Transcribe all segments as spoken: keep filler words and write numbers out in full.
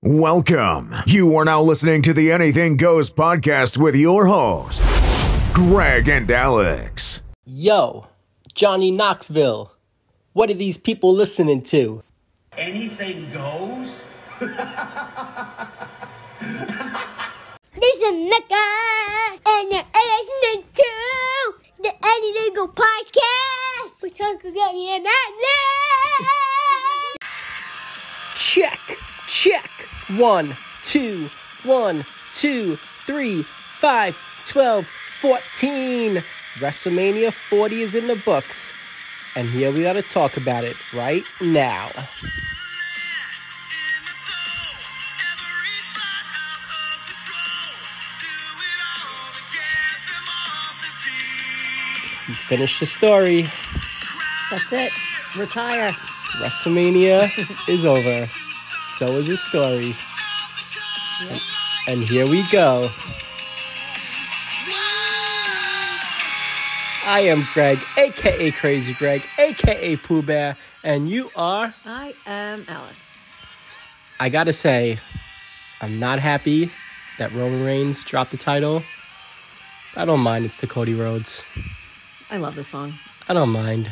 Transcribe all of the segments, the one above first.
Welcome. You are now listening to the Anything Goes podcast with your hosts, Greg and Alex. Yo, Johnny Knoxville. What are these people listening to? Anything goes? This is Mecca, and you're listening to the Anything Go podcast. We're talking about it now. Check, check. One, two, one, two, three, five, twelve, fourteen. WrestleMania forty is in the books. And here we gotta talk about it right now. You finished the story. That's it. Retire. WrestleMania is over. So is the story. Yep. And here we go. I am Greg, a k a. Crazy Greg, a k a. Pooh Bear, and you are... I am Alex. I gotta say, I'm not happy that Roman Reigns dropped the title. I don't mind. It's to Cody Rhodes. I love this song. I don't mind.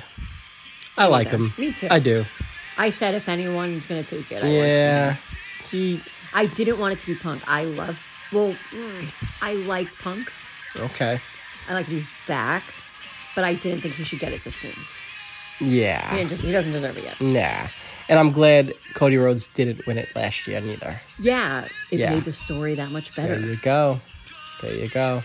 I Me like either. him. Me too. I do. I said if anyone's going to take it, I Yeah. want it to He... be him. I didn't want it to be Punk. I love... Well, mm, I like Punk. Okay. I like that he's back. But I didn't think he should get it this soon. He, Yeah. didn't just, he doesn't deserve it yet. Nah. And I'm glad Cody Rhodes didn't win it last year neither. Yeah. It Yeah. made the story that much better. There you go. There you go.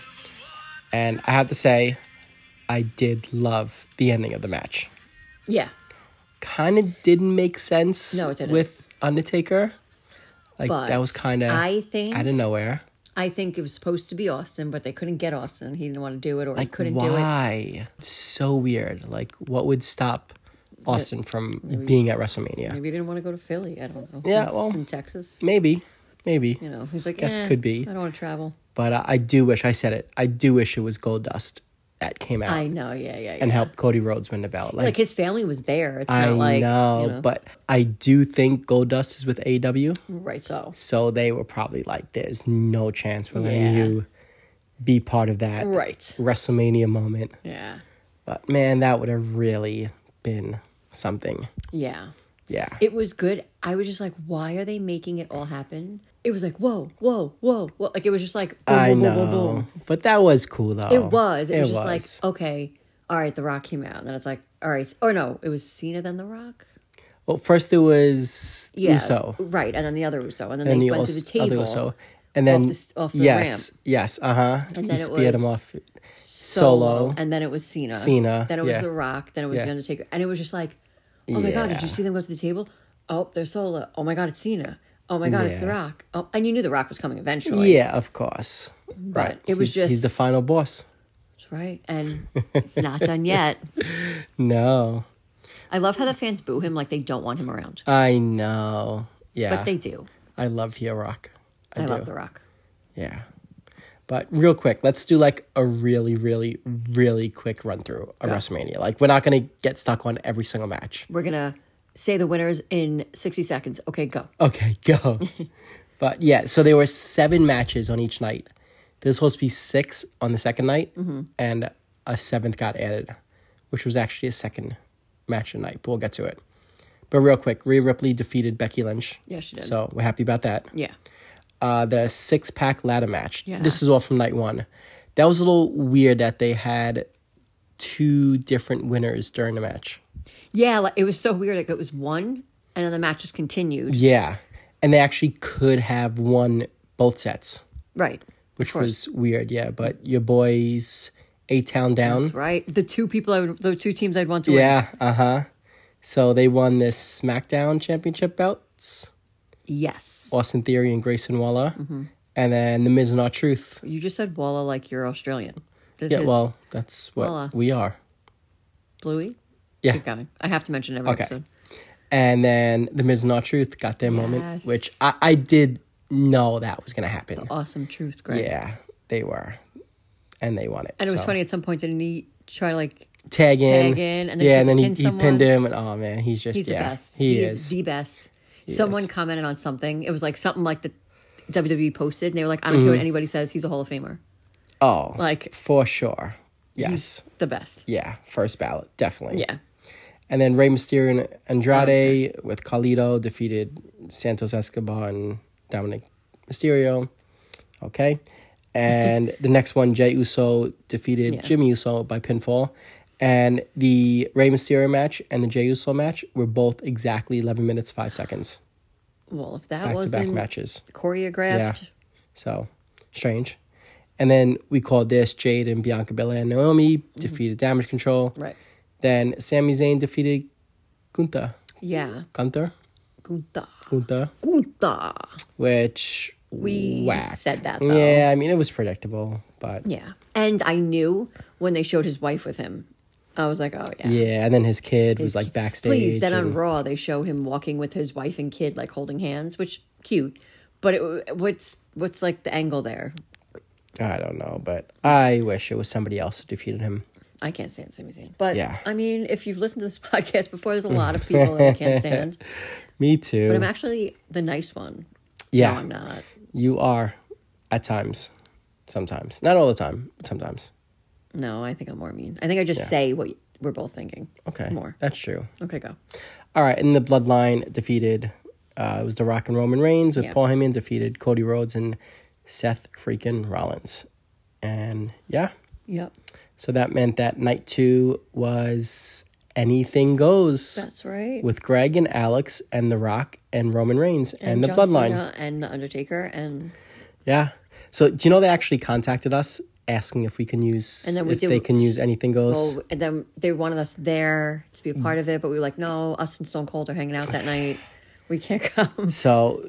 And I have to say, I did love the ending of the match. Yeah. Kind of didn't make sense No, it didn't. with Undertaker. Like, But that was kind of I think... out of nowhere. I think it was supposed to be Austin, but they couldn't get Austin. He didn't want to do it, or he Like, couldn't do it. why? So weird. Like, what would stop Austin from being at WrestleMania? Maybe he didn't want to go to Philly. I don't know. Yeah, He's well, in Texas. Maybe. Maybe. You know, he's like, Guess eh, could be. I don't want to travel. But uh, I do wish, I said it, I do wish it was Goldust that came out I know, yeah, yeah, yeah. and helped Cody Rhodes win the belt. Like, his family was there. It's I not like, know, you know. but I do think Goldust is with A E W. Right, so. So they were probably like, there's no chance we're letting Yeah. you be part of that Right. WrestleMania moment. Yeah. But man, that would have really been something. Yeah. Yeah. It was good. I was just like, why are they making it all happen? It was like, whoa, whoa, whoa, whoa. Like, it was just like, boom, I boom, know. boom, boom, boom. But that was cool though. It was. It, was just was. like, okay, all right, The Rock came out. And then it's like, all right. Or no, it was Cena, then The Rock. Well, first it was Yeah. Uso. Right. And then the other Uso. And then And they the went Uso, to the table. other Uso. And then, off the, off the yes, ramp. yes, uh-huh. And he then it speared him was off solo. Solo. And then it was Cena. Cena, Then it was yeah. The Rock. Then it was Yeah. The Undertaker. And it was just like, oh my God, did Yeah. you see them go to the table? Oh, they're Solo. Oh my God, it's Cena. Oh my God, it's The Yeah. Rock. Oh, and you knew The Rock was coming eventually. Yeah, of course. Right. it was he's, just- he's the final boss. That's right. And it's not done yet. No. I love how the fans boo him like they don't want him around. I know. Yeah. But they do. I love Heel Rock. I, I, do. love The Rock. Yeah. But real quick, let's do like a really, really, really quick run through of Go. WrestleMania. Like, we're not going to get stuck on every single match. We're going to say the winners in sixty seconds. Okay, go. Okay, go. But yeah, so there were seven matches on each night. There's supposed to be six on the second night, Mm-hmm. and a seventh got added, which was actually a second match of the night, but we'll get to it. But real quick, Rhea Ripley defeated Becky Lynch. Yeah, she did. So we're happy about that. Yeah. Uh, the six-pack ladder match. Yeah. This is all from night one. That was a little weird that they had two different winners during the match. Yeah, like, it was so weird. Like, it was one, and then the match just continued. Yeah. And they actually could have won both sets, Right. which was weird, yeah. But your boys, A-Town down. That's right. The two people, I would, the two teams I'd want to win. Yeah, uh-huh. So they won this SmackDown championship belts. Yes. Austin Theory and Grayson Waller. Mm-hmm. And then The Miz and R-Truth. You just said Walla like you're Australian. Did Yeah, his well, that's what Walla. we are. Bluey? Yeah. Keep going. I have to mention every Okay. episode. And then The Miz and R-Truth got their moment, Yes. which I, I did know that was going to happen. Awesome truth, great. Yeah, they were. And they won it. And it was so. funny at some point, didn't he try to like Tag in. tag in, and then yeah, she and then he, pinned he someone? pinned him. And oh, man, he's just, he's yeah. the best. He, he is. the best. Someone commented on something. It was like something like the W W E posted, and they were like, I don't care what anybody says, he's a Hall of Famer. Oh, Like, for sure. he's Yes. the best. Yeah, first ballot, definitely. Yeah. And then Rey Mysterio and Andrade with Carlito defeated Santos Escobar and Dominic Mysterio. Okay. And the next one, Jey Uso defeated Yeah. Jimmy Uso by pinfall. And the Rey Mysterio match and the Jey Uso match were both exactly eleven minutes, five seconds. Well, if that Back-to-back wasn't matches. choreographed, Yeah. So, strange. And then we called this Jade and Bianca Belair and Naomi defeated Damage Control. right. Then Sami Zayn defeated Gunther. Yeah. Gunther? Gunta. Gunther. Gunta. Which We whack. said that, though. Yeah, I mean, it was predictable, but yeah. Yeah. And I knew when they showed his wife with him, I was like, oh, yeah. Yeah, and then his kid was His like ki- backstage. Please, then on and- Raw, they show him walking with his wife and kid, like holding hands, which cute. But it, what's what's like the angle there? I don't know, but I wish it was somebody else who defeated him. I can't stand Sami Zayn. But Yeah. I mean, if you've listened to this podcast before, there's a lot of people that I can't stand. Me too. But I'm actually the nice one. Yeah. No, I'm not. You are at times. Sometimes. Not all the time, but sometimes. No, I think I'm more mean. I think I just Yeah. say what we're both thinking. Okay. More. That's true. Okay, go. All right, and the Bloodline defeated, uh, it was The Rock and Roman Reigns with Yeah. Paul Heyman defeated Cody Rhodes and Seth freaking Rollins. And yeah, Yep. so that meant that night two was anything goes That's right. with Greg and Alex and The Rock and Roman Reigns and, the John Bloodline. Cena and The Undertaker. And Yeah. So do you know they actually contacted us asking if we can use, And then we if did- they can use anything goes? well, and then they wanted us there to be a part of it, but we were like, no, us and Stone Cold are hanging out that night. We can't come. So,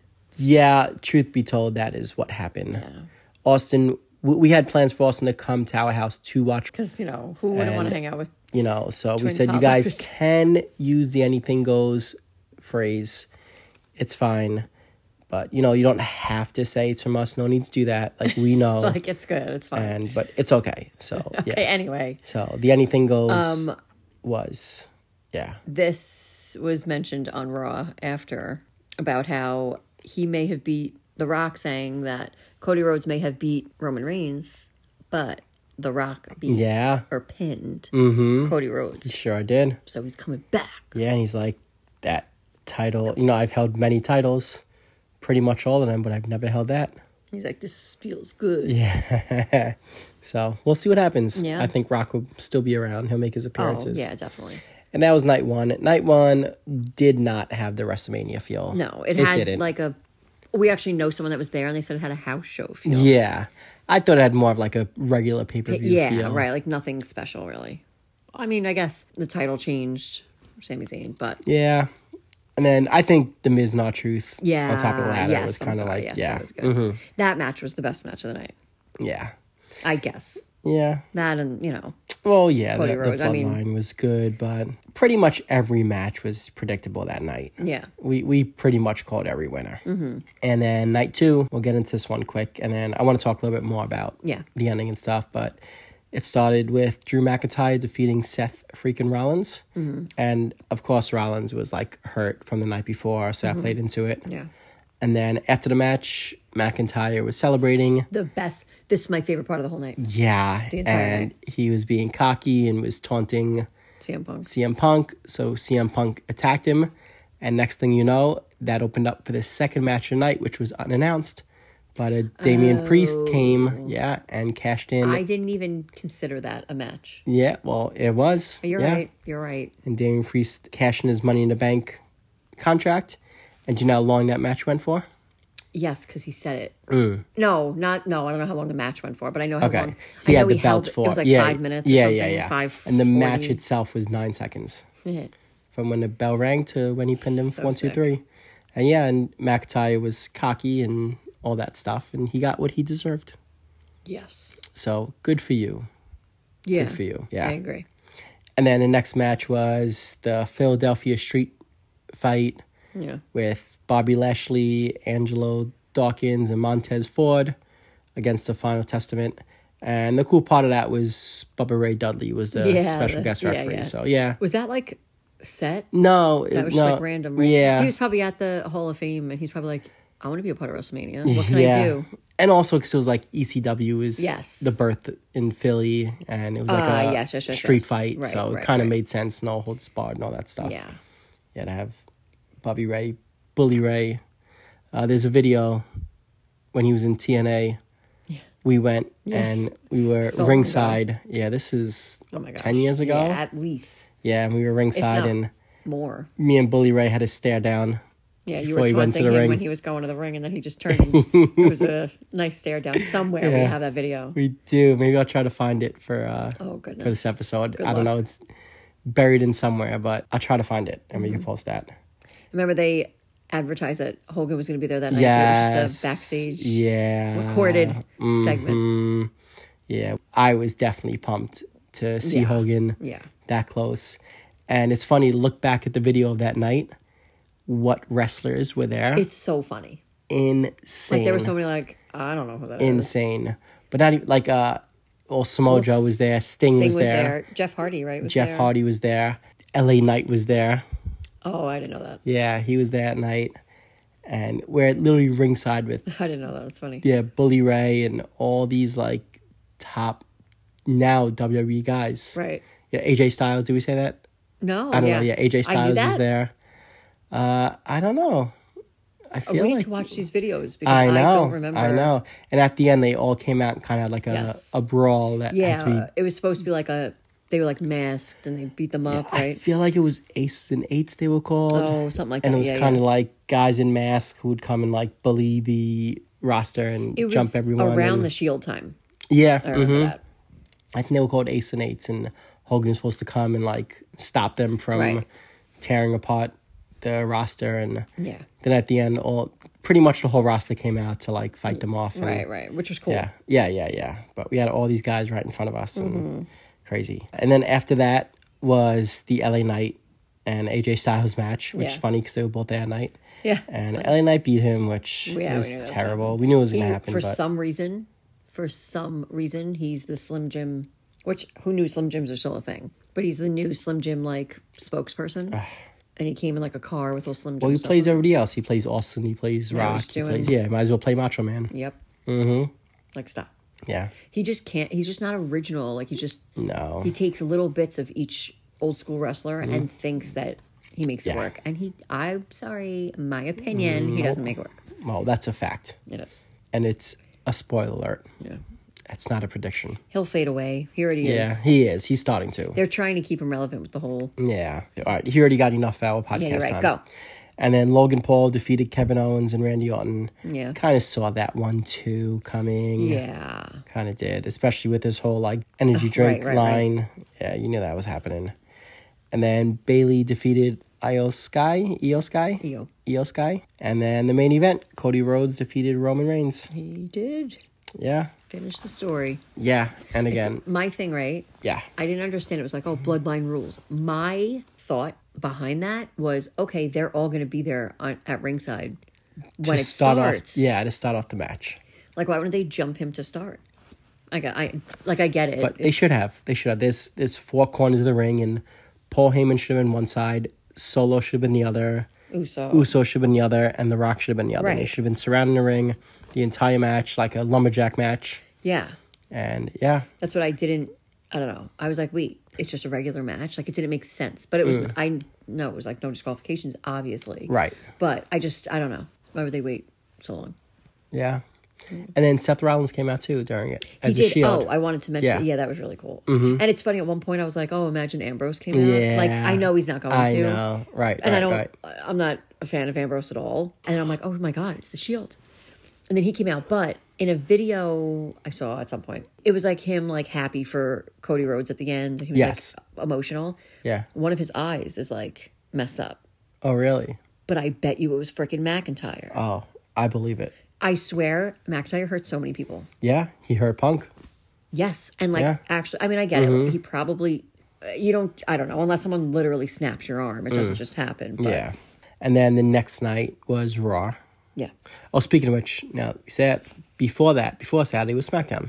yeah, truth be told, that is what happened. Austin, we, we had plans for Austin to come to our house to watch, Because, you know, who wouldn't want And- to hang out with... you know, so we Twin said, you guys toddlers. can use the anything goes phrase. It's fine. But, you know, you don't have to say it's from us. No need to do that. Like, we know. Like, it's good. It's fine. and But it's okay. So, okay, yeah. anyway. So, the anything goes Um, was, yeah. This was mentioned on Raw after about how he may have beat The Rock, saying that Cody Rhodes may have beat Roman Reigns, but The Rock beat Yeah. or pinned Mm-hmm. Cody Rhodes. Sure I did. So he's coming back. Yeah, and he's like, that title, you know, I've held many titles, pretty much all of them, but I've never held that. He's like, this feels good. Yeah. So we'll see what happens. Yeah. I think Rock will still be around. He'll make his Oh, appearances. yeah, definitely. And that was night one. Night one did not have the WrestleMania feel. No, it, it had didn't. like a... We actually know someone that was there, and they said it had a house show feel. Yeah. I thought it had more of like a regular pay-per-view Yeah, feel. right. Like nothing special, really. I mean, I guess the title changed, Sami Zayn, but Yeah. And then I think the Miz and R-Truth yeah, on top of the ladder yes, was I'm kind of sorry, like, yes, yeah. that was good. Mhm. That match was the best match of the night, Yeah. I guess. Yeah. That and you know, Well, yeah, Cody the, the Rhodes, I mean- Bloodline was good, but pretty much every match was predictable that night. yeah, We we pretty much called every winner. Mm-hmm. And then night two, we'll get into this one quick, and then I want to talk a little bit more about Yeah. the ending and stuff, but it started with Drew McIntyre defeating Seth freaking Rollins. Mm-hmm. And, of course, Rollins was, like, hurt from the night before, so that played into it. yeah. And then after the match, McIntyre was celebrating. The best. This is my favorite part of the whole night. Yeah, The entire and night. he was being cocky and was taunting C M Punk. C M Punk. So C M Punk attacked him. And next thing you know, that opened up for the second match of the night, which was unannounced. But a Damian Priest came, yeah, and cashed in. I didn't even consider that a match. Yeah, well, it was. You're yeah. right. You're right. And Damian Priest cashing his Money in the Bank contract. And do you know how long that match went for? Yes, because he said it. No, not no. I don't know how long the match went for, but I know how Mm. Okay. long. He I had know the belt held, for it was like yeah, five minutes. Or Yeah, something, yeah, yeah. Five. and the match forty. itself was nine seconds. Yeah. From when the bell rang to when he pinned him So for one, two, sick. three. And yeah, and McIntyre was cocky and all that stuff, and he got what he deserved. Yes. So good for you. Yeah. Good for you. Yeah. I agree. And then the next match was the Philadelphia Street fight Yeah. with Bobby Lashley, Angelo Dawkins, and Montez Ford against the Final Testament. And the cool part of that was Bubba Ray Dudley was the Yeah, special the- guest yeah, referee. yeah. So yeah, Was that like set? No, That was no, just like random. Right? Yeah, He was probably at the Hall of Fame and he's probably like, I want to be a part of WrestleMania. What can yeah. I do? And also because it was like E C W was Yes. the birth in Philly, and it was like Ah, a yes, yes, yes, street yes. fight, Right, so right, it kind of right. made sense. No holds barred and all that stuff. Yeah. Yeah, to have Bobby Ray, Bully Ray. Uh, there's a video when he was in T N A. Yeah. We went Yes. and we were So long ringside. Yeah, this is Oh my gosh. ten years ago. Yeah, at least. Yeah, and we were ringside, not and more. me and Bully Ray had to stare down. Yeah, you Before were he went to taunting the him ring. when he was going to the ring, and then he just turned. And it was a nice stare down. Somewhere we Yeah. have that video. We do. Maybe I'll try to find it for uh, Oh, goodness. for this episode. Good I don't luck. know. It's buried in somewhere, but I'll try to find it and we Mm-hmm. can post that. Remember they advertised that Hogan was going to be there that night. Yes. It was just a backstage Yeah. recorded segment. Mm, yeah. I was definitely pumped to see Yeah. Hogan Yeah. that close. And it's funny to look back at the video of that night, what wrestlers were there. It's so funny. Insane. Like there were so many like I don't know who that is. Insane. But not even like uh well Samoa Well, Joe was there, Sting, Sting was, there. Jeff Hardy, right? Was Jeff there. Hardy was there. L A Knight was there. Oh, I didn't know that. Yeah, he was there at night. And we're literally ringside with I didn't know that. That's funny. yeah, Bully Ray and all these like top now W W E guys. Right. Yeah, A J Styles, did we say that? No. I don't yeah. know. Yeah, A J I knew Styles was that. there. Uh I don't know. I Oh, feel we need like to watch these videos because I I, know. don't remember. I know. And at the end they all came out kind of like a, Yes. a brawl that had to be Yeah, it was supposed to be like a. They were like masked and they beat them up, I right? feel like it was Aces and Eights they were called. Oh, something like that. And it was yeah, kind of yeah. like guys in masks who would come and like bully the roster and It was jump everyone. around and- the Shield time. yeah, I remember mhm. that. I think they were called Ace and Eights, and Hogan was supposed to come and like stop them from Right. tearing apart the roster. And Yeah. then at the end, all pretty much the whole roster came out to like fight them off. And, Right, right. Which was cool. Yeah, yeah, yeah, yeah. But we had all these guys right in front of us, and Mm-hmm. crazy. And then after that was the L A Knight and A J Styles match, which is Yeah. funny because they were both there at night. Yeah. And L A Knight beat him, which Yeah, we was knew that was terrible. We knew it was He- going to happen, for but some reason, for some reason, he's the Slim Jim. Which who knew Slim Jims are still a thing? But he's the new Slim Jim like spokesperson, and he came in like a car with little Slim Jim. well, he stuff plays on. everybody else. He plays Austin. He plays Yeah, Rock. he's He doing- plays yeah. Might as well play Macho Man. Yep. Mm-hmm. Like stop. Yeah. He just can't. He's just not original. Like he just No. he takes little bits of each old school wrestler and thinks that he makes it Mm-hmm. Yeah. work. And he, I'm sorry, my opinion, he doesn't make it work. Well, that's a fact, It is. and it's a spoiler alert. Yeah. That's not a prediction. He'll fade away. He already Yeah, is. he is. He's starting to. They're trying to keep him relevant with the whole. Yeah. All right. He already got enough our podcast Yeah, you're right. time. Go. And then Logan Paul defeated Kevin Owens and Randy Orton. Yeah. Kind of saw that one too coming. Yeah. Kind of did, especially with this whole like energy drink right, right, right. line. Yeah, you knew that was happening. And then Bailey defeated Io Sky, Io Sky, Io. Io Sky. And then the main event, Cody Rhodes defeated Roman Reigns. He did Yeah, finish the story. yeah. And again, My thing, right? yeah, I didn't understand. It was like, oh, bloodline rules. My thought behind that was, okay, they're all going to be there on, at ringside when to it start starts. off. Yeah, to start off the match. Like, why wouldn't they jump him to start? I got, I like, I get it. But they should have. They should have. There's there's four corners of the ring, and Paul Heyman should have been one side, Solo should have been the other, Uso. Uso should have been the other, and The Rock should have been the other. Right. They should have been surrounding the ring the entire match, like a lumberjack match. Yeah, And yeah, that's what I didn't. I don't know. I was like, wait, it's just a regular match. Like, it didn't make sense. But it was. I know it was like no disqualifications, obviously. Mm. right. But I just, I don't know. Why would they wait so long? Yeah. And then Seth Rollins came out too during it as he a did. Shield. Oh, I wanted to mention. Yeah. Yeah, that was really cool. And it's funny. At one point, I was like, "Oh, imagine Ambrose came out." Yeah. Like, I know he's not going I to. know. Right. And right, I don't. Right. I'm not a fan of Ambrose at all. And I'm like, "Oh my god, it's the Shield." And then he came out, but in a video I saw at some point, it was like him like happy for Cody Rhodes at the end. He was Yes. like emotional. Yeah. One of his eyes is like messed up, Oh, really? but I bet you it was freaking McIntyre. Oh, I believe it. I swear, McIntyre hurt so many people. Yeah, he hurt Punk. Yes, and like Yeah. actually, I mean, I get it. He probably, uh, you don't, I don't know, unless someone literally snaps your arm, it doesn't just happen. But Yeah. And then the next night was Raw. yeah, Oh, speaking of which, now we said before that, before Saturday was SmackDown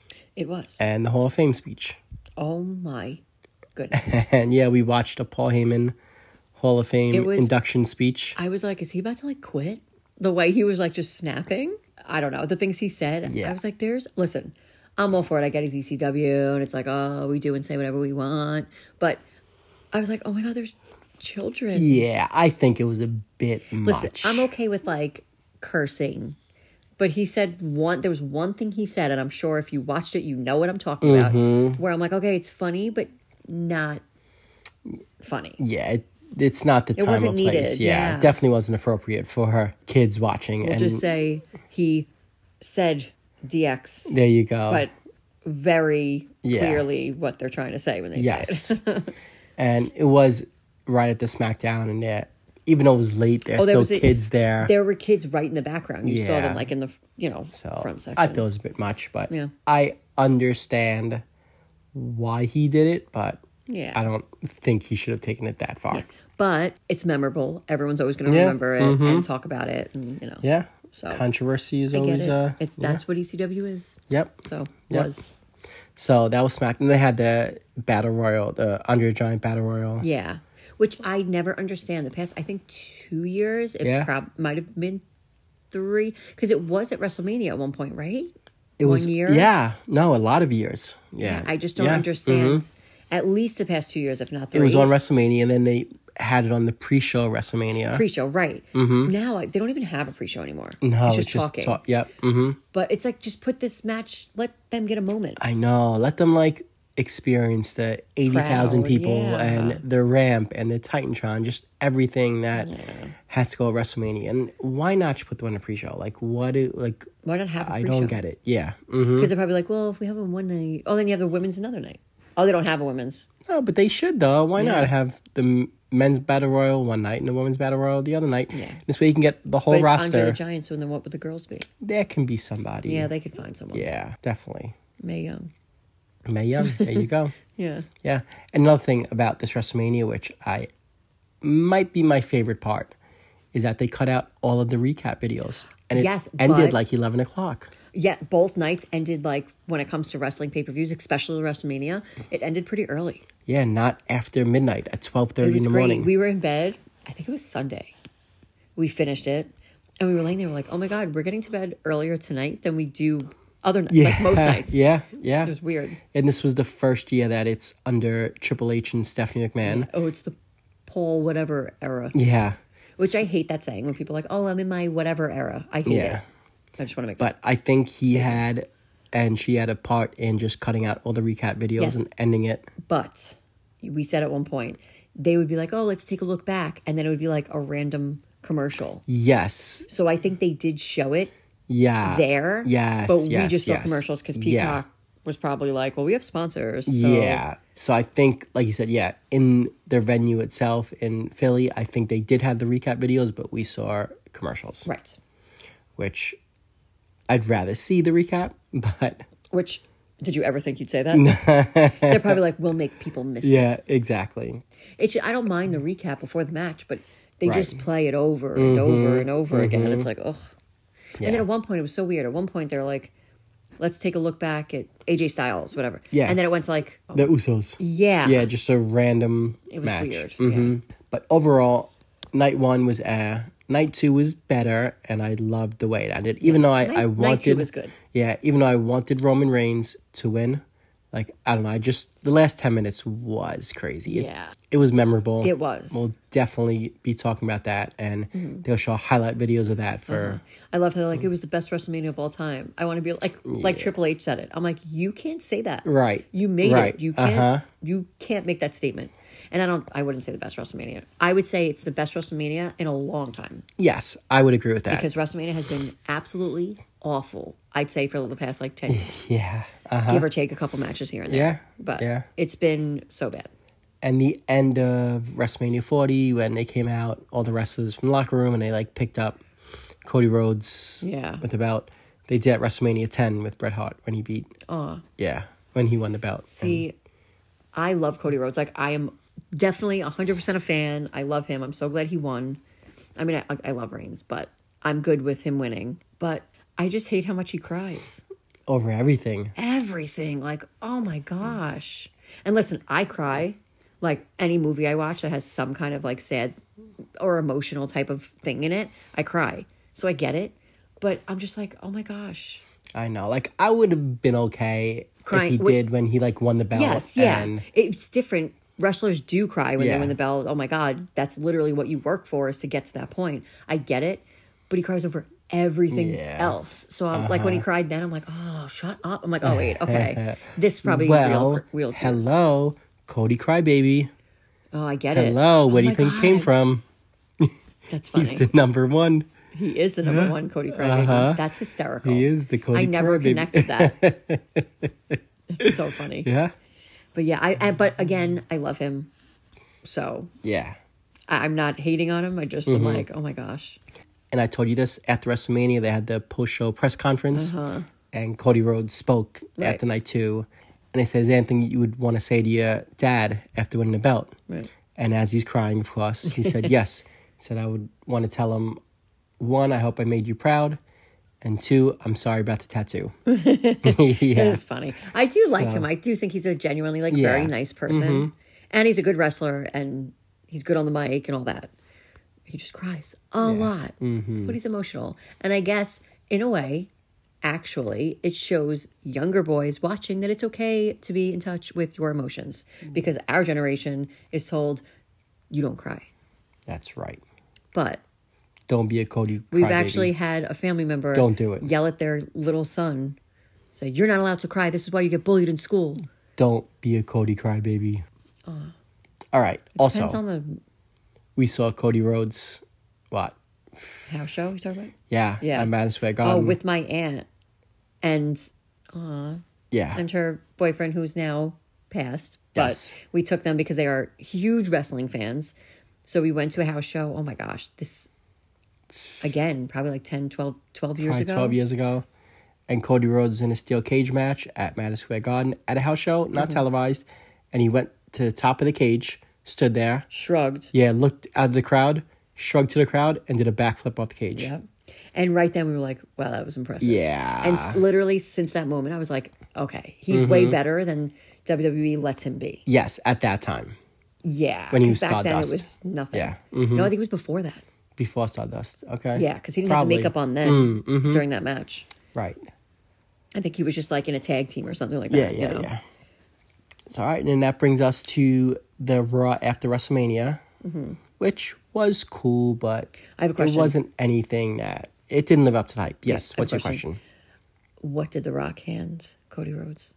it was. and the Hall of Fame speech. Oh my goodness! And yeah, we watched a Paul Heyman Hall of Fame It was- induction speech. I was like, is he about to like quit? The way he was like just snapping. I don't know. The things he said. Yeah. I was like, there's, listen, I'm all for it. I get his E C W and it's like, oh, we do and say whatever we want. But I was like, oh my God, there's children. Yeah, I think it was a bit Listen, much. I'm okay with like cursing. But he said one, there was one thing he said, and I'm sure if you watched it, you know what I'm talking Mm-hmm. about. Where I'm like, okay, it's funny, but not funny. Yeah, it, it's not the time or wasn't place. needed, yeah, yeah. it definitely wasn't appropriate for her kids watching. We'll and just say he said D X, there you go. but very Yeah. clearly what they're trying to say when they yes, say it. and it was right at the SmackDown, and there, even though it was late, there's Oh, there still was a- kids there. There were kids right in the background. You saw Yeah. them like in the, you know, so front section. I thought it was a bit much, but Yeah. I understand why he did it, but Yeah. I don't think he should have taken it that far. But it's memorable. Everyone's always going to Yeah, remember it and talk about it, and you know. Yeah, So, controversy is I get always it. uh, it's yeah. that's what E C W is. Yep. So Yep. was So that was Smack. And they had the Battle Royal, the Andre the Giant Battle Royal. yeah, which I never understand. The past, I think, two years, it Yeah. prob- might have been three, because it was at WrestleMania at one point, right? It One was year? Yeah, no, a lot of years. Yeah, I just don't Yeah. understand. Mhm. At least the past two years, if not three. It was on WrestleMania, and then they had it on the pre-show WrestleMania. pre-show, right? Mm-hmm. Now I, they don't even have a pre-show anymore. no, it's just talking. talk. Yep. hmm But it's like, just put this match. Let them get a moment. I know. Let them like experience the eighty thousand Crowd, people yeah. and the ramp and the Titantron, just everything that has to go at WrestleMania. And why not just put them on a pre-show? Like, what? Do, like, Why not have a I pre-show? don't get it. Yeah. hmm Because they're probably like, well, if we have a one night, oh, then you have the women's another night. Oh, they don't have a women's. No, but they should though. Why Yeah. not have the m- men's battle royal one night and the women's battle royal the other night? Yeah. This way you can get the whole But it's roster. Andre the Giant, so then what would the girls be? There can be somebody. Yeah, they could find someone. Yeah, definitely. Mae Young. Mae Young. There you go. Yeah. Yeah. Another thing about this WrestleMania, which I might be my favorite part, is that they cut out all of the recap videos. And it Yes, ended but- like eleven o'clock. Yeah, both nights ended like, when it comes to wrestling pay-per-views, especially WrestleMania, it ended pretty early. Yeah, not after midnight at twelve It thirty was in the great. morning. We were in bed. I think it was Sunday. We finished it, and we were laying there. We're like, "Oh my god, we're getting to bed earlier tonight than we do other nights, yeah, like most nights." yeah, yeah. It was weird. And this was the first year that it's under Triple H and Stephanie McMahon. Oh, it's the Paul whatever era, Yeah. which I hate that saying when people are like, "Oh, I'm in my whatever era." I hate Yeah. it. I just want to make. But I think he had, and she had a part in just cutting out all the recap videos Yes. and ending it. But we said at one point they would be like, "Oh, let's take a look back," and then it would be like a random commercial. Yes. So I think they did show it Yeah. there. Yes. But we yes, just saw yes. commercials because Yeah. Peacock was probably like, well, we have sponsors. So. Yeah. So I think, like you said, yeah, in their venue itself in Philly, I think they did have the recap videos, but we saw commercials. Right. Which I'd rather see the recap, but Which, did you ever think you'd say that? They're probably like, we'll make people miss it. yeah, exactly. It's, I don't mind the recap before the match, but they Right. just play it over and over and over again. And it's like, ugh. Yeah. And then at one point, it was so weird. At one point, they're like, let's take a look back at A J Styles, whatever. Yeah. And then it went to like, The Usos. yeah. Yeah, just a random It was match. weird, hmm But overall, night one was uh night two was better, and I loved the way it ended. Even though I, Night- I night wanted, two was good. Yeah, even though I wanted Roman Reigns to win, like I don't know, I just the last ten minutes was crazy. It- Yeah. it, was memorable. It was. We'll definitely be talking about that, and they'll show highlight videos of that for. I love how they're like, it was the best WrestleMania of all time. I want to be like, like Triple H said it. I'm like, you can't say that. Right. You made Right. it. You can't. Uh-huh. You can't make that statement. And I don't. I wouldn't say the best WrestleMania. I would say it's the best WrestleMania in a long time Yes, I would agree with that. because WrestleMania has been absolutely awful. I'd say for the past like ten years, yeah. Uh-huh. give or take a couple matches here and there. Yeah, but yeah. it's been so bad. And the end of WrestleMania forty, when they came out, all the wrestlers from the locker room, and they like picked up Cody Rhodes. Yeah. With the belt. They did at WrestleMania ten with Bret Hart when he beat. Aw. Yeah, when he won the belt. See, I love Cody Rhodes. Like, I am definitely one hundred percent a fan. I love him. I'm so glad he won. I mean, I, I love Reigns, but I'm good with him winning. But I just hate how much he cries. Over everything. Everything. Like, oh my gosh. And listen, I cry. Like any movie I watch that has some kind of like sad or emotional type of thing in it, I cry. So I get it. But I'm just like, oh my gosh. I know. Like, I would have been okay Crying- if he wait- did when he, like, won the belt. Yes, yeah. And It's different. Wrestlers do cry when Yeah. they win the belt. Oh my God. That's literally what you work for, is to get to that point. I get it. But he cries over everything Yeah. else. So I'm like, when he cried then, I'm like, oh, shut up. I'm like, oh, wait, okay. This is probably well, real, real tears. hello, Cody Crybaby. Oh, I get it. Hello, Oh where do you my think it came God. from? That's funny. He's the number one. He is the number one Cody Crybaby. Uh-huh. That's hysterical. He is the Cody I never Crybaby. connected that. It's so funny. Yeah? But yeah, I, I but again, I love him. So Yeah. I, I'm not hating on him. I just Mm-hmm. am like, oh my gosh. And I told you this, after WrestleMania, they had the post-show press conference, and Cody Rhodes spoke Uh-huh. Right. after night two, and he says, anything you would want to say to your dad after winning the belt? Right. And as he's crying, of course, he said, yes. He said, I would want to tell him, one, I hope I made you proud, and two, I'm sorry about the tattoo. It yeah. is funny. I do like So- him. I do think he's a genuinely like Yeah. very nice person. Mm-hmm. And he's a good wrestler and he's good on the mic and all that. He just cries a lot. Mm-hmm. But he's emotional. And I guess in a way, actually, it shows younger boys watching that it's okay to be in touch with your emotions, because our generation is told you don't cry. That's right. But Don't be a Cody we've crybaby. actually had a family member Don't do it. yell at their little son, say, you're not allowed to cry. This is why you get bullied in school. Don't be a Cody crybaby. All right. Also, Depends on the we saw Cody Rhodes, what? house show you talking about? Yeah. Yeah. At Madison Square Oh, Garden. with my aunt and yeah. and her boyfriend, who's now passed. But Yes. we took them because they are huge wrestling fans. So we went to a house show. Oh my gosh, this again, probably like ten, twelve, twelve years Probably ago. twelve years ago. And Cody Rhodes was in a steel cage match at Madison Square Garden at a house show, not Mm-hmm. televised. And he went to the top of the cage, stood there, Shrugged. yeah, looked out of the crowd, shrugged to the crowd, and did a backflip off the cage. Yep. And right then we were like, wow, that was impressive. Yeah. And s- literally since that moment, I was like, okay, he's way better than W W E lets him be. Yes, at that time, Yeah. When he 'cause was back then it Stardust. was nothing. Yeah. Mm-hmm. No, I think it was before that. before Stardust. Okay. Yeah, because he didn't Probably. have the makeup on then Mm-hmm. during that match. Right. I think he was just like in a tag team or something like that. Yeah, you yeah, know? yeah. So, all right, and then that brings us to the Raw after WrestleMania, which was cool, but Mm-hmm. I have a question. it wasn't anything that, it didn't live up to the hype. Yes, I have what's a your question. question? What did The Rock hand Cody Rhodes?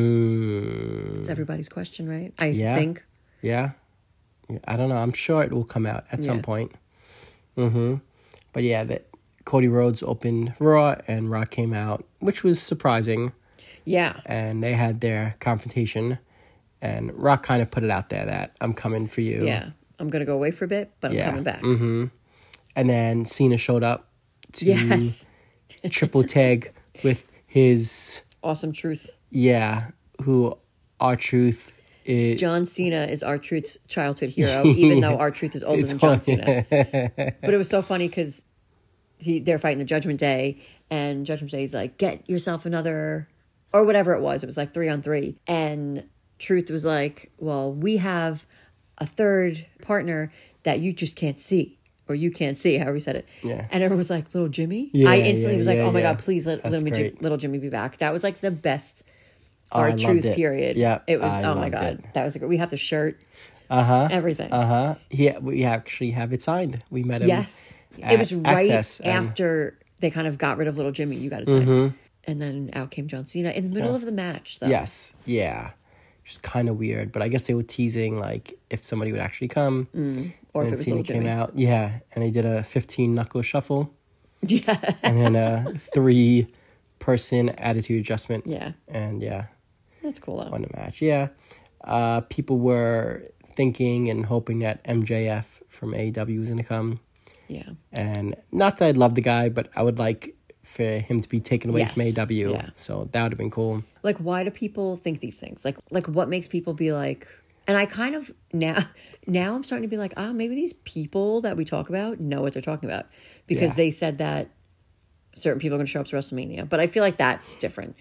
Mm, It's everybody's question, right? I Yeah. think. yeah. Yeah, I don't know. I'm sure it will come out at some Yeah. point. Mm-hmm. But yeah, that Cody Rhodes opened Raw, and Raw came out, which was surprising. Yeah. And they had their confrontation, and Rock kind of put it out there that I'm coming for you. Yeah. I'm going to go away for a bit, but I'm Yeah. coming back. Mm-hmm. And then Cena showed up to Yes. triple tag with his, Awesome truth. yeah, who R-Truth is. John Cena is R-Truth's childhood hero, even though R-Truth is older It's than John funny. Cena. But it was so funny because he they're fighting the Judgment Day, and Judgment Day is like, get yourself another, or whatever it was. It was like three on three. And Truth was like, well, we have a third partner that you just can't see. Or you can't see, however he said it. Yeah. And everyone was like, little Jimmy? Yeah, I instantly yeah, was like, yeah, oh my yeah. God, please let That's little, Jim, great. little Jimmy be back. That was like the best Oh, I our loved truth it. period. Yeah, It was, I oh my loved God. it. That was a good, we have the shirt, Uh-huh. everything. Uh-huh. Yeah, we actually have it signed. We met him. Yes. at It was right Access, and- after they kind of got rid of little Jimmy. You got a text. Mm-hmm. And then out came John Cena in the middle of the match, though. Yes. Yeah. Which is kind of weird, but I guess they were teasing, like, if somebody would actually come. Or if and it was Cena little came Jimmy. out. Yeah, and they did a fifteen knuckle shuffle. Yeah. And then a three person attitude adjustment. Yeah. And yeah, That's cool, though. won the match. Yeah. Uh, people were thinking and hoping that M J F from A E W was going to come. Yeah. And not that I love the guy, but I would like for him to be taken away Yes. from A E W. Yeah. So that would have been cool. Like, why do people think these things? Like, like what makes people be like, and I kind of now, now I'm starting to be like, ah, maybe these people that we talk about know what they're talking about because Yeah. they said that certain people are going to show up to WrestleMania. But I feel like that's different.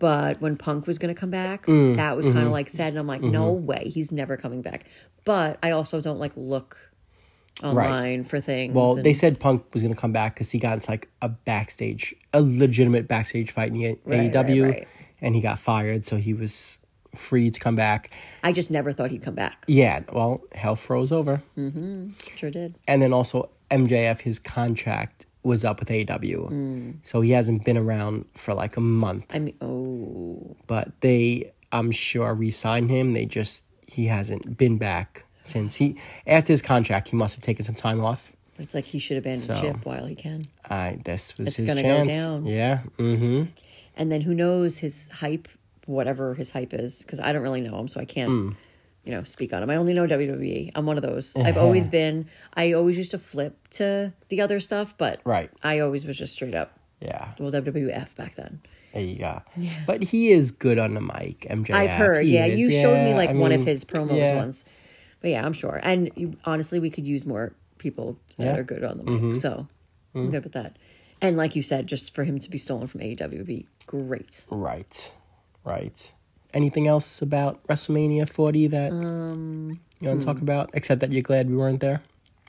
But when Punk was going to come back, Mm, that was mm-hmm. kind of like said, and I'm like, no way, he's never coming back. But I also don't like look online for things. Well, and- they said Punk was going to come back because he got into like a backstage, a legitimate backstage fight in the Right, A E W, right, right. and he got fired, so he was free to come back. I just never thought he'd come back. Yeah, well, hell froze over. Sure did. And then also M J F, his contract was up with A E W. Mm. So he hasn't been around for like a month. I mean, oh, But they, I'm sure, re-signed him. They just, he hasn't been back since he, after his contract, he must have taken some time off. but it's like he should abandon So- ship while he can. I this was It's his gonna go chance. down. Yeah. Mm-hmm. And then who knows his hype, whatever his hype is, because I don't really know him, so I can't, Mm. you know, speak on him. I only know W W E. I'm one of those. I've always been, I always used to flip to the other stuff, but Right. I always was just straight up, Yeah. well, W W F back then. There you go. But he is good on the mic, M J F. I've heard, He yeah. is. You showed me Yeah, like I one of mean, his promos yeah. once. But yeah, I'm sure. And you, honestly, we could use more people that Yeah. are good on the mic. Mm-hmm. So I'm good with that. And like you said, just for him to be stolen from A E W would be great. Right. Right. Anything else about WrestleMania forty that Um, you want to hmm. talk about? Except that you're glad we weren't there?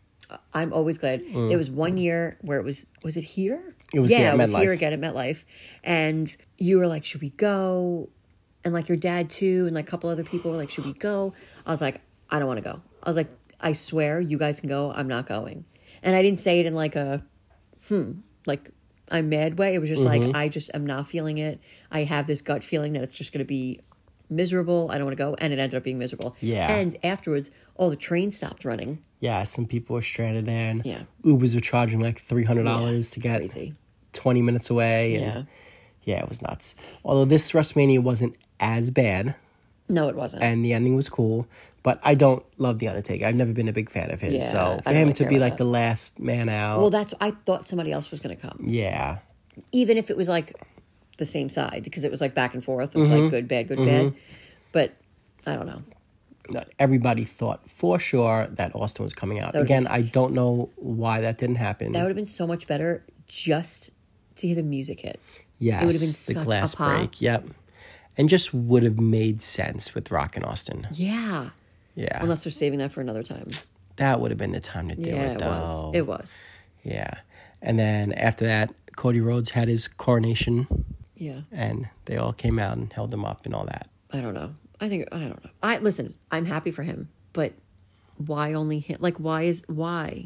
I'm always glad. There was one year where it was, was it here? Mm. It was yeah, here at it was MetLife. here again at MetLife. And you were like, should we go? And like your dad too, and like a couple other people were like, should we go? I was like, I don't want to go. I was like, I swear you guys can go. I'm not going. And I didn't say it in like a, hmm, like I'm mad way. It was just Mm-hmm. like, I just am not feeling it. I have this gut feeling that it's just going to be miserable. I don't want to go. And it ended up being miserable. Yeah. And afterwards, all the trains stopped running. Yeah, some people were stranded there. And Yeah. Ubers were charging like three hundred dollars to get Crazy. twenty minutes away. And Yeah. yeah, it was nuts. Although this WrestleMania wasn't as bad, No, it wasn't. and the ending was cool. But I don't love The Undertaker. I've never been a big fan of his. Yeah, so I for don't him really to care be about like that. the last man out, Well, that's I thought somebody else was going to come, yeah. even if it was like the same side, because it was like back and forth of Mm-hmm. like good, bad, good, bad. But I don't know. Not everybody thought for sure that Austin was coming out. would've Again, been- I don't know why that didn't happen. That would have been so much better just to hear the music hit. yes, it would've been the such a glass pop. break. Yep. And just would have made sense with Rock and Austin. Yeah, Yeah. unless they're saving that for another time. that would have been the time to do Yeah, it, it though. was. It was. Yeah. And then after that, Cody Rhodes had his coronation, Yeah, and they all came out and held him up and all that. I don't know. I think I don't know. I listen. I'm happy for him, but why only him? Like, why is why?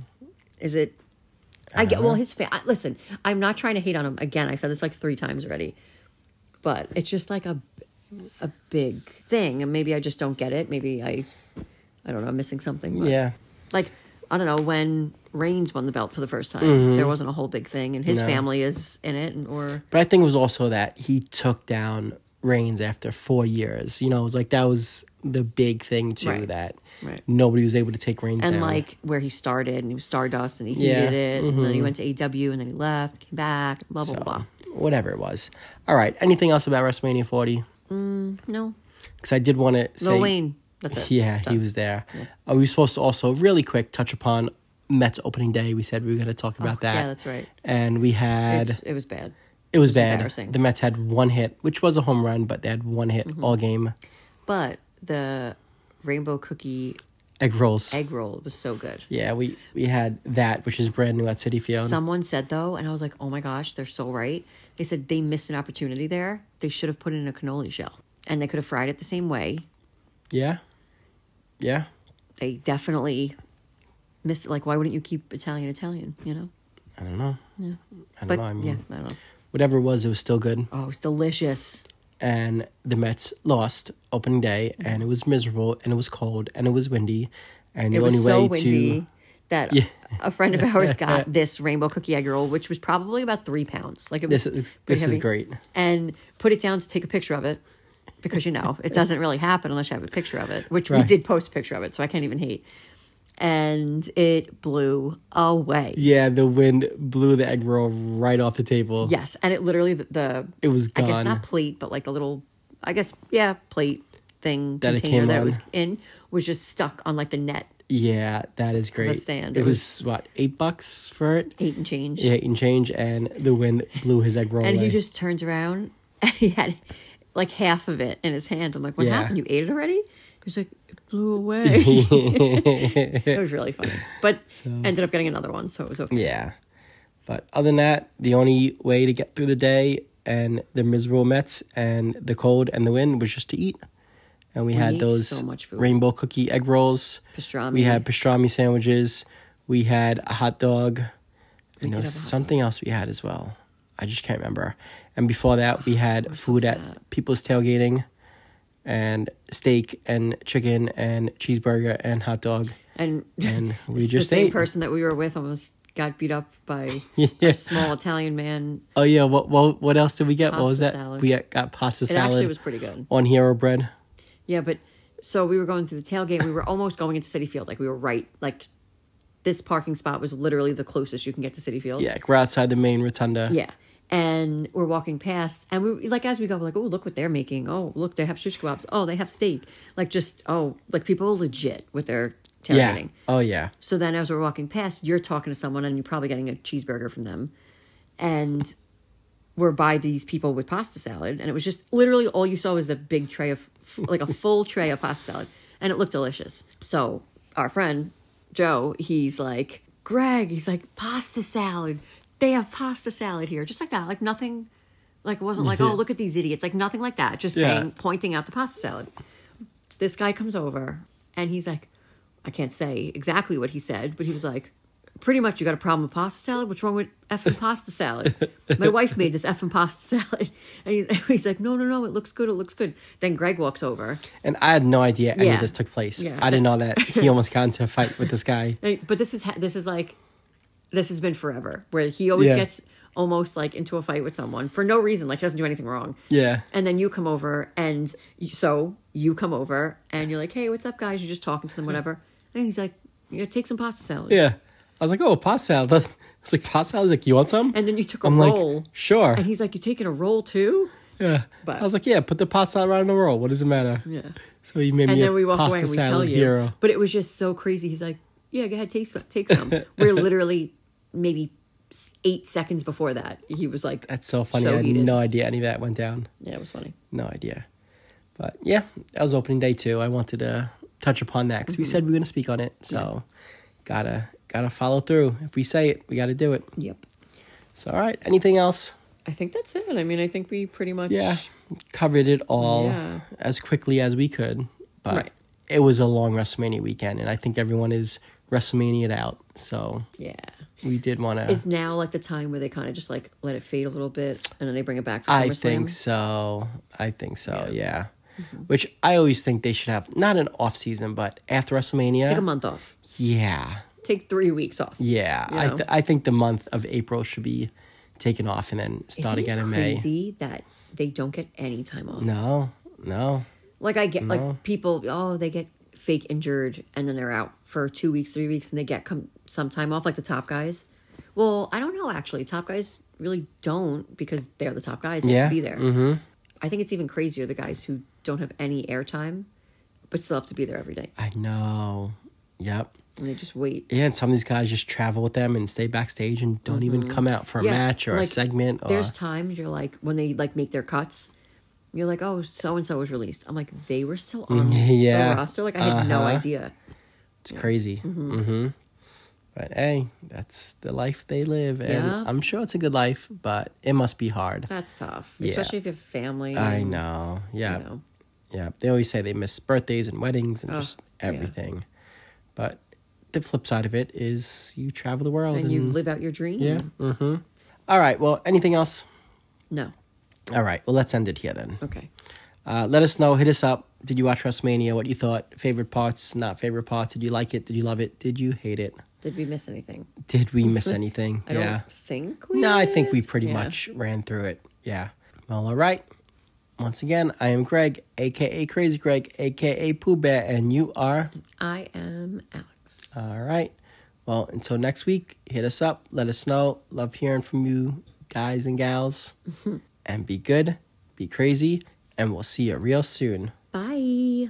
Is it? I get well. His fan. I- Listen, I'm not trying to hate on him. Again, I said this like three times already, but it's just like a a big thing, and maybe I just don't get it. Maybe I, I don't know. I'm missing something. But Yeah. like I don't know when Reigns won the belt for the first time. There wasn't a whole big thing, and his Mm-hmm. No. family is in it, and or But I think it was also that he took down Reigns after four years. You know, it was like that was the big thing too, Right. that Right. nobody was able to take Reigns and down. like where he started, and he was Stardust, and he Yeah, hated it, and then he went to A E W, and then he left, came back, blah blah So, blah. whatever it was. All right. Anything else about WrestleMania forty? No, Because I did want to say, Lil Wayne. That's it. yeah, he Done. was there. Uh, we were supposed to also really quick touch upon Mets opening day. We said we were going to talk about that. Oh, Yeah, that's right. And we had It's, it was bad. it was bad. embarrassing. The Mets had one hit, which was a home run, but they had one hit Mm-hmm. all game. But the rainbow cookie Egg rolls. egg roll was so good. Yeah, we we had that, which is brand new at City Field. Someone said though, and I was like, oh my gosh, they're so right. They said they missed an opportunity there. They should have put it in a cannoli shell, and they could have fried it the same way. Yeah, yeah. They definitely missed it. Like, why wouldn't you keep Italian Italian? You know? I don't know. Yeah. I don't But know. I mean, yeah, I don't know. whatever it was, it was still good. Oh, it's delicious. And the Mets lost opening day, and it was miserable, and it was cold, and it was windy, and the It was only so way windy to that Yeah. a friend of ours got this rainbow cookie egg roll, which was probably about three pounds. Like it was. this is pretty this is heavy. great. And put it down to take a picture of it, because you know it doesn't really happen unless you have a picture of it. Which we Right. did post a picture of it, so I can't even hate. And it blew away. Yeah, the wind blew the egg roll right off the table. Yes, and it literally the, the It was I guess gone. not plate, but like the little, I guess yeah, plate thing That it container came that on. it was in was just stuck on like the net, Yeah, that is great. stand. It, It was, what, eight bucks for it? eight and change. Yeah, eight and change, and the wind blew his egg roll And away. he just turns around he had like half of it in his hands. I'm like, what Yeah. happened? You ate it already? He's like, it blew away. It was really funny. But ended up getting another one, so it was okay. Yeah. But other than that, the only way to get through the day and the miserable Mets and the cold and the wind was just to eat. And we, We had ate those so much food. rainbow cookie egg rolls. Pastrami. We had pastrami sandwiches. We had a hot dog. And did there was have a hot something else we had as well. I just can't remember. And before that, we had food at that? People's Tailgating and steak and chicken and cheeseburger and hot dog. And, And we the just same ate. person that we were with almost got beat up by Yeah. a small Italian man. Oh, yeah. What what, what else did we get? what was Pasta that? salad. We got, got pasta It salad. actually was pretty good. On hero bread. Yeah, but so we were going through the tailgate. We were almost going into Citi Field. Like we were right. Like this parking spot was literally the closest you can get to Citi Field. Yeah, we're outside the main rotunda. Yeah. And we're walking past, and we like as we go, we're like, oh, look what they're making. Oh, look, they have shish kebabs. Oh, they have steak. Like just oh, like people are legit with their Yeah. tailgating. Oh, yeah. So then as we're walking past, you're talking to someone, and you're probably getting a cheeseburger from them, and we're by these people with pasta salad, and it was just literally all you saw was the big tray of like a full tray of pasta salad, and it looked delicious. So our friend Joe, he's like, Greg, he's like, pasta salad. They have pasta salad here, just like that, like nothing. Like it wasn't like, oh, look at these idiots, like nothing like that. Just Yeah. saying, pointing out the pasta salad. This guy comes over, and he's like, I can't say exactly what he said, but he was like, pretty much you got a problem with pasta salad? What's wrong with effing pasta salad? My wife made this effing pasta salad. And he's, he's like, no, no, no, it looks good, it looks good. Then Greg walks over. And I had no idea any Yeah. of this took place. Yeah. I didn't know that he almost got into a fight with this guy. But this is, ha- this is like, this has been forever, where he always Yeah. gets almost like into a fight with someone for no reason, like he doesn't do anything wrong. Yeah. And then you come over, and you, so you come over, and you're like, hey, what's up, guys? You're just talking to them, whatever. And he's like, yeah, take some pasta salad. Yeah. I was like, oh, pasta salad. I was like, pasta salad? I was like, you want some? And then you took a I'm roll. like, sure. And he's like, you taking a roll too? Yeah. But- I was like, yeah, put the pasta salad right on the roll. What does it matter? Yeah. So he made And me then a we walk pasta away and we salad tell you. hero. But it was just so crazy. He's like, yeah, go ahead, take some. Take some. We're literally maybe eight seconds before that. He was like, That's so funny. So I had heated. no idea any of that went down. yeah, it was funny. No idea. But yeah, that was opening day too. I wanted to touch upon that because we said we were going to speak on it. So gotta gotta follow through. If we say it, we got to do it. Yep. So all right, anything else? I think that's it. I mean, I think we pretty much. Yeah, covered it all Yeah. as quickly as we could. But Right. it was a long WrestleMania weekend, and I think everyone is WrestleMania'd out. So Yeah. we did want to. Is now like the time where they kind of just like let it fade a little bit and then they bring it back for SummerSlam? I think so. I think so. Yeah. Which I always think they should have not an off season, but after WrestleMania. Take a month off. Yeah. Take three weeks off. Yeah. You I know? th- I think the month of April should be taken off and then start Isn't again it in May. crazy that they don't get any time off? No. No. Like I get like people, oh, they get fake injured and then they're out for two weeks, three weeks, and they get come, some time off, like the top guys. Well, I don't know actually. Top guys really don't because they're the top guys. They Yeah. have to be there. Mm-hmm. I think it's even crazier the guys who don't have any airtime, but still have to be there every day, I know. Yep. and they just wait. Yeah, and some of these guys just travel with them and stay backstage and don't even come out for a match or a like, segment. Or... There's times you're like when they like make their cuts. You're like, oh, so and so was released. I'm like, they were still on Yeah. the roster. Like I had no Uh-huh. idea. It's crazy. Mm-hmm. But hey, that's the life they live. And Yeah. I'm sure it's a good life, but it must be hard. That's tough, Yeah. especially if you have family. I and, know. Yeah. You know. Yeah. They always say they miss birthdays and weddings and Oh, just yeah. everything. But the flip side of it is you travel the world. And And, you live out your dream. Yeah. Mm-hmm. All right. Well, anything else? No. All right. Well, let's end it here then. Okay. Uh, let us know. Hit us up. Did you watch WrestleMania? What you thought? Favorite parts? Not favorite parts? Did you like it? Did you love it? Did you hate it? Did we miss anything? Did we miss anything? I yeah. don't think we No, I did. think we pretty Yeah. much ran through it. Yeah. Well, all right. Once again, I am Greg, a k a. Crazy Greg, a k a. Pooh Bear, and you are... I am Alex. All right. Well, until next week, hit us up. Let us know. Love hearing from you guys and gals. And be good, be crazy, and we'll see you real soon. Bye.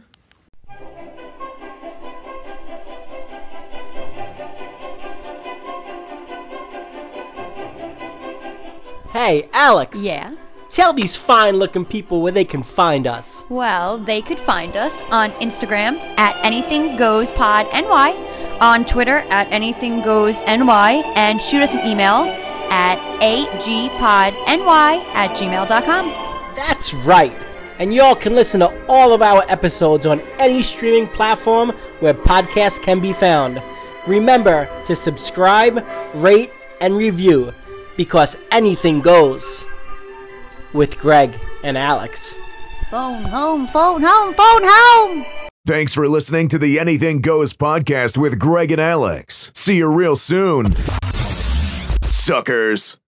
Hey, Alex. Yeah? Tell these fine-looking people where they can find us. Well, they could find us on Instagram at Anything Goes Pod N Y, on Twitter at Anything Goes N Y, and shoot us an email at a g pod n y at gmail dot com. That's right. And y'all can listen to all of our episodes on any streaming platform where podcasts can be found. Remember to subscribe, rate, and review, because anything goes with Greg and Alex. Phone home, phone home, phone home! Thanks for listening to the Anything Goes podcast with Greg and Alex. See you real soon, suckers.